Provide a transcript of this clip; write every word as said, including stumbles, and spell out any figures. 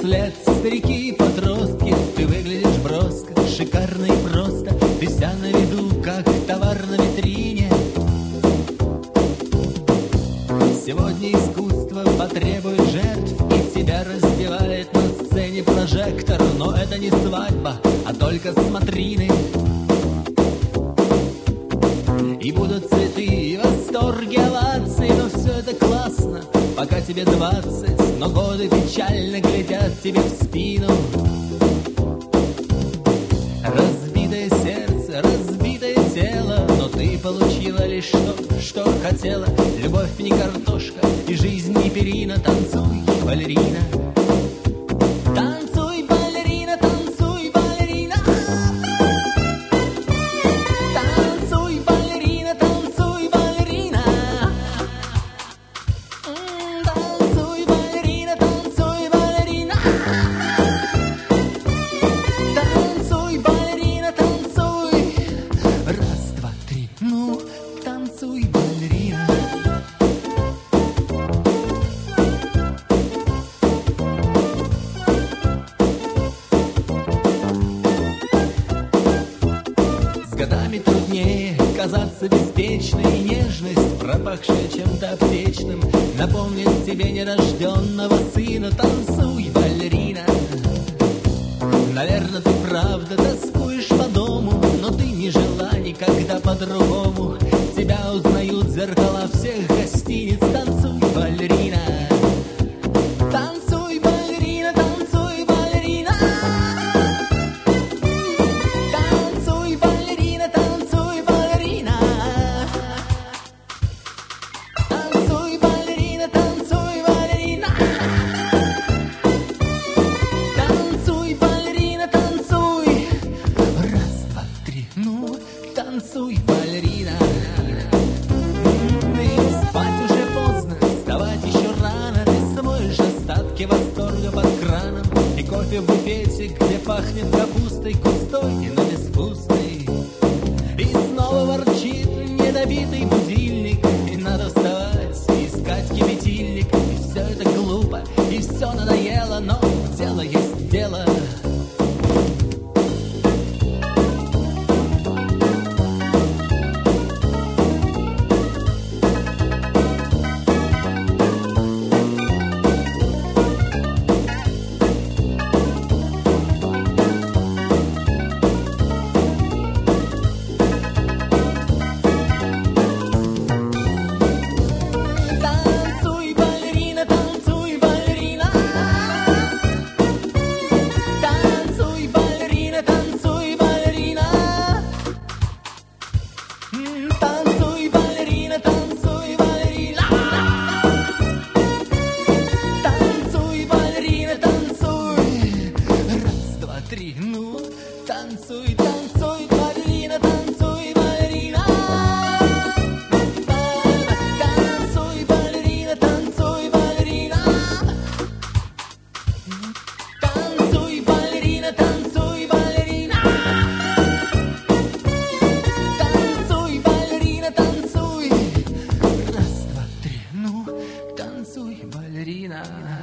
вслед старики и подростки. Ты выглядишь броско, шикарно и просто. Ты вся на виду, как товар на витрине. Сегодня искусство потребует жертв, и тебя раздевает на сцене прожектор. Но это не свадьба, а только смотрины. И будут цветы, и восторги, овации, но все это классно, пока тебе двадцать, но годы печально глядят тебе в спину. Разбитое сердце, разбитое тело, но ты получила лишь то, что хотела. Любовь не картошка, и жизнь не перина. Танцуй, балерина. Танцуй, балерина, танцуй, балерина. Танцуй, балерина, танцуй, балерина. Танцуй, балерина, танцуй, балерина. Танцуй, балерина, танцуй. Раз, два, три, ну, танцуй, балерина. С годами труднее казаться беспечной. Нежность, пропахшая чем-то аптечным, напомнит тебе нерожденного сына. Танцуй, балерина. Наверное, ты правда тоскуешь по дому, но ты не жила никогда по-другому. Тебя узнают зеркала всех гостиниц. Танцуй, балерина. Танцуй, балерина, танцуй, балерина. Танцуй, балерина, танцуй, балерина. Танцуй, балерина, танцуй, балерина. Танцуй, балерина, танцуй. Раз, два, три, ну, танцуй, балерина. И спать уже поздно, вставать еще рано. Ты смоешь остатки восторга под краном. И кофе в буфете, где пахнет капустой густой, но безвкусной. И снова ворчит недобитый будильник. И надо вставать и искать кипятильник. И все это глупо, и все надоело, но дело есть дело. Танцуй, балерина, танцуй, балерина. Танцуй, балерина, танцуй, балерина. Танцуй, балерина, танцуй, балерина. Танцуй, балерина, танцуй. Раз, два, три, ну, танцуй, танцуй, балерина, танцуй, балерина. Танцуй, балерина, танцуй, балерина. Танцуй, балерина, танцуй, балерина. Танцуй, балерина, танцуй. Раз, два, три, ну, танцуй, балерина.